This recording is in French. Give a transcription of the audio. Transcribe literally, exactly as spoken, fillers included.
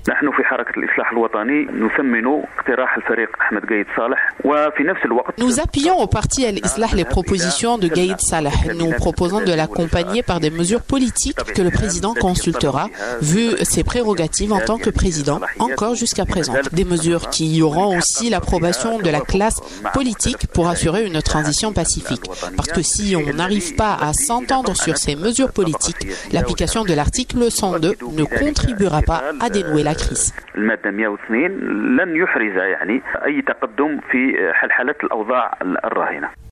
نحن في حركة الإصلاح الوطني نثمن اقتراح الفريق أحمد قايد صالح وفي نفس الوقت Nous appuyons au parti Al-Islah les propositions de Gaïd Salah. Nous proposons de l'accompagner par des mesures politiques que le président consultera, vu ses prérogatives en tant que président, encore jusqu'à présent. Des mesures qui auront aussi l'approbation de la classe politique pour assurer une transition pacifique. Parce que si on n'arrive pas à s'entendre sur ces mesures politiques, l'application de l'article cent deux ne contribuera pas à dénouer la crise. المادة مئة واثنين لن يحرز يعني أي تقدم في حلحلة الأوضاع الراهنة.